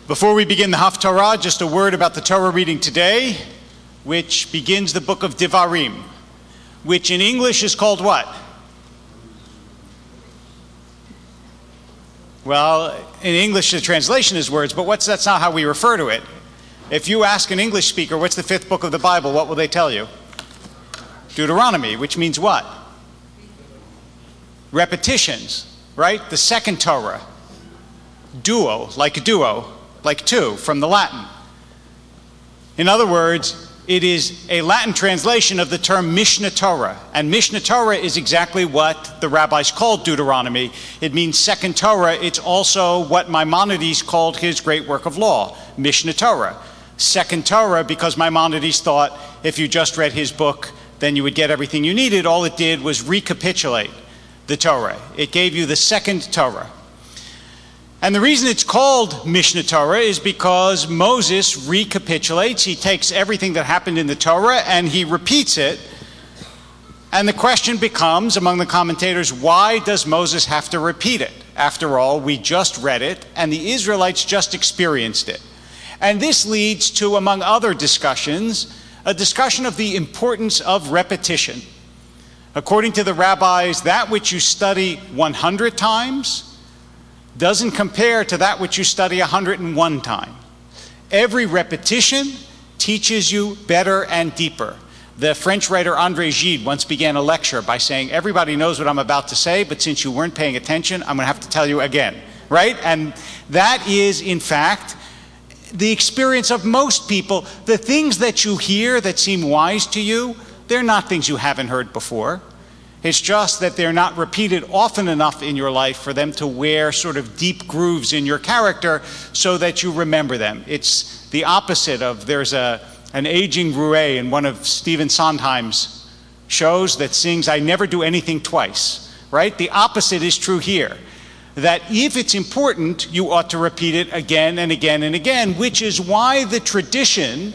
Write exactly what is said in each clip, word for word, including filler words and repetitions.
Before we begin the Haftarah, just a word about the Torah reading today, which begins the book of Devarim, which in English is called what? Well, in English the translation is words, but what's, that's not how we refer to it. If you ask an English speaker, what's the fifth book of the Bible, what will they tell you? Deuteronomy, which means what? Repetitions, right? The second Torah. Duo, like a duo, like two, from the Latin. In other words, it is a Latin translation of the term Mishneh Torah. And Mishneh Torah is exactly what the rabbis called Deuteronomy. It means second Torah. It's also what Maimonides called his great work of law, Mishneh Torah. Second Torah, because Maimonides thought if you just read his book, then you would get everything you needed. All it did was recapitulate the Torah. It gave you the second Torah. And the reason it's called Mishneh Torah is because Moses recapitulates. He takes everything that happened in the Torah and he repeats it. And the question becomes, among the commentators, why does Moses have to repeat it? After all, we just read it and the Israelites just experienced it. And this leads to, among other discussions, a discussion of the importance of repetition. According to the rabbis, that which you study one hundred times doesn't compare to that which you study one hundred and one times. Every repetition teaches you better and deeper. The French writer André Gide once began a lecture by saying, everybody knows what I'm about to say, but since you weren't paying attention, I'm going to have to tell you again, right? And that is, in fact, the experience of most people. The things that you hear that seem wise to you, they're not things you haven't heard before. It's just that they're not repeated often enough in your life for them to wear sort of deep grooves in your character so that you remember them. It's the opposite of, there's a an aging roue in one of Stephen Sondheim's shows that sings, I never do anything twice, right? The opposite is true here. That if it's important, you ought to repeat it again and again and again, which is why the tradition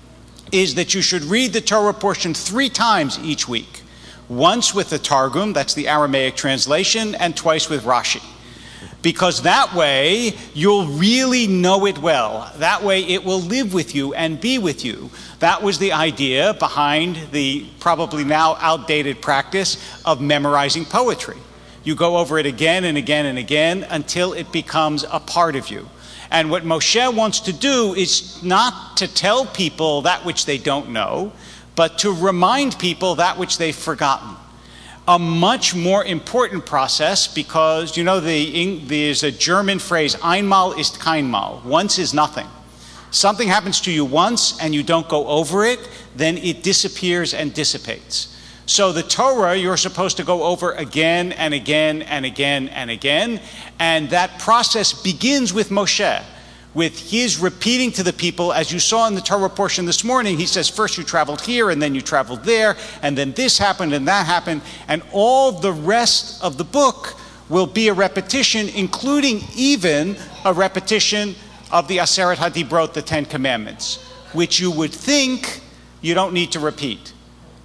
is that you should read the Torah portion three times each week. Once with the Targum, that's the Aramaic translation, and twice with Rashi. Because that way, you'll really know it well. That way, it will live with you and be with you. That was the idea behind the probably now outdated practice of memorizing poetry. You go over it again and again and again until it becomes a part of you. And what Moshe wants to do is not to tell people that which they don't know, but to remind people that which they've forgotten. A much more important process because, you know, the, there's a German phrase, einmal ist keinmal, once is nothing. Something happens to you once and you don't go over it, then it disappears and dissipates. So the Torah, you're supposed to go over again and again and again and again, and that process begins with Moshe, with his repeating to the people, as you saw in the Torah portion this morning. He says, first you traveled here, and then you traveled there, and then this happened, and that happened, and all the rest of the book will be a repetition, including even a repetition of the Aseret HaDibrot, the Ten Commandments, which you would think you don't need to repeat.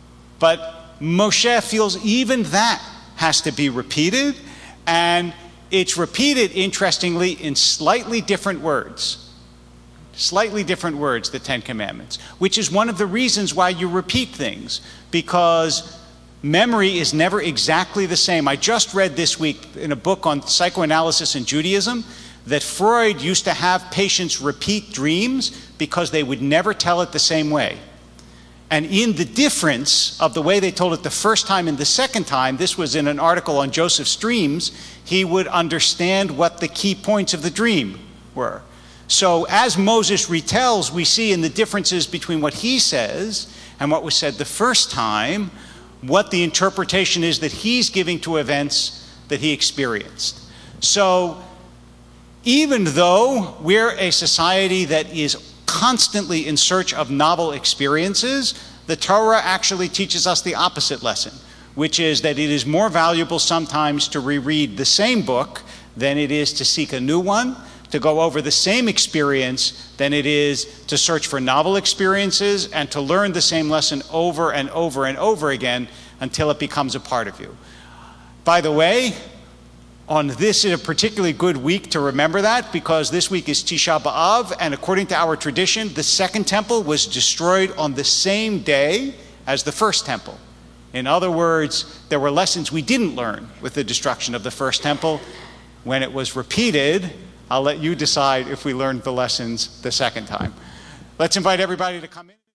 But Moshe feels even that has to be repeated, and it's repeated, interestingly, in slightly different words. Slightly different words, the Ten Commandments, which is one of the reasons why you repeat things, because memory is never exactly the same. I just read this week in a book on psychoanalysis and Judaism that Freud used to have patients repeat dreams because they would never tell it the same way. And in the difference of the way they told it the first time and the second time, this was in an article on Joseph's dreams, he would understand what the key points of the dream were. So as Moses retells, we see in the differences between what he says and what was said the first time, what the interpretation is that he's giving to events that he experienced. So even though we're a society that is constantly in search of novel experiences, the Torah actually teaches us the opposite lesson, which is that it is more valuable sometimes to reread the same book than it is to seek a new one, to go over the same experience than it is to search for novel experiences, and to learn the same lesson over and over and over again until it becomes a part of you. By the way, On this is a particularly good week to remember that, because this week is Tisha B'Av, and according to our tradition, the second temple was destroyed on the same day as the first temple. In other words, there were lessons we didn't learn with the destruction of the first temple. When it was repeated, I'll let you decide if we learned the lessons the second time. Let's invite everybody to come in.